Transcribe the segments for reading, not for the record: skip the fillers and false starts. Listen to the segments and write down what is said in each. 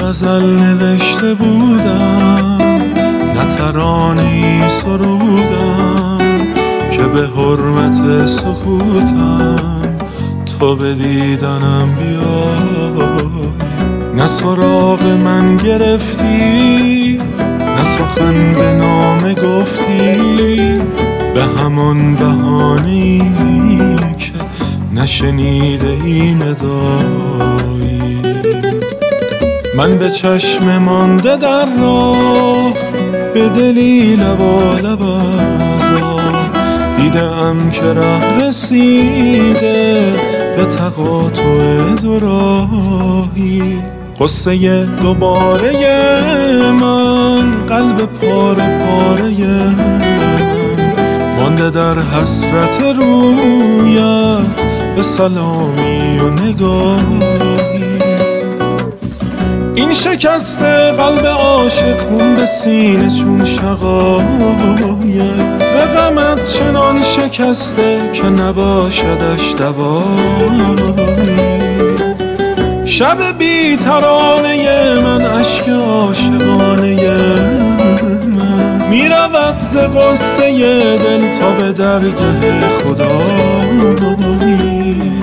غزل نوشته بودم، نه ترانه‌ای سرودم که به حرمت سکوتم تو به دیدنم بیای. نه سراغ من گرفتی، نه سخن به نامه گفتی، به همان بهانه‌ای که نشنیده ای ندایی. من به چشم مانده در راه، به دلی لبالب آزار، دیدم که ره رسیده به تقاطع دو راهی. قصه دوباره من، قلب پاره پاره من، مانده در حسرت رویت به سلامی و نگاهی. این شکسته قلب عاشق خون به سینه چون شقایق، ز غمت چنان شکسته که نباشدش دوایی. شب بی ترانه من، اشک عاشقانه من، می رود ز غصه دل تا به درگه خدایی.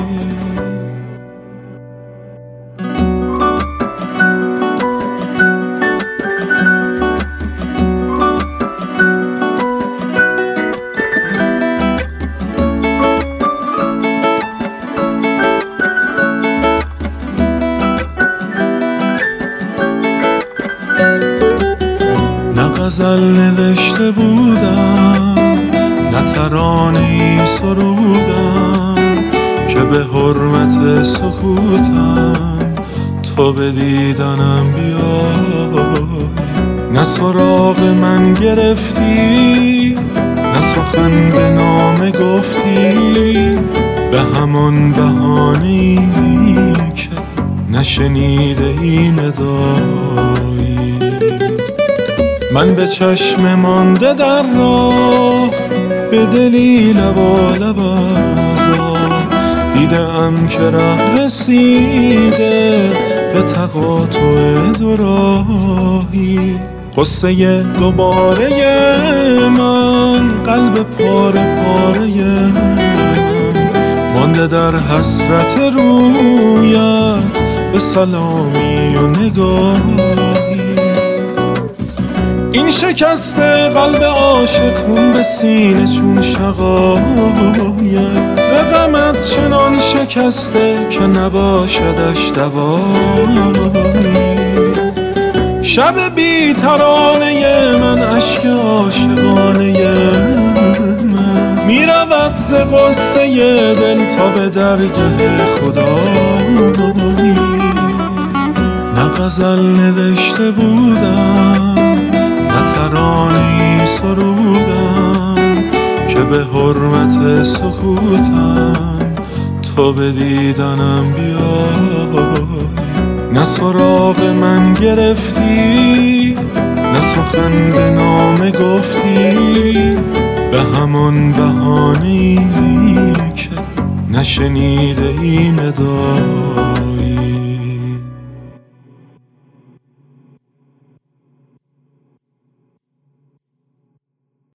نه غزل نوشته بودم، نه ترانه‌ای سرودم که به حرمت سکوتم تو به دیدنم بیای. نه سراغ من گرفتی، نه سخن به نامه گفتی، به همان بهانه‌ای که نشنیده ای ندایی. من به چشم مانده در راه، به دلی لبالب آزار، دیدم که ره رسیده به تقاطع دو راهی. قصه دوباره من، قلب پاره پاره من، مانده در حسرت رویت به سلامی و نگاهی. این شکسته قلب عاشق خون به سینه چون شقایق، ز غمت چنان شکسته که نباشدش دوایی. شب بی ترانه من، اشک عاشقانه من، می رود ز غصه دل تا به درگه خدایی. نه غزل نوشته بودم، نه ترانه‌ای سرودم که به حرمت سکوتم تو به دیدنم بیای. نه سراغ من گرفتی، نه سخن به نامه گفتی، به همان بهانه‌ای که نشنیده ای ندایی.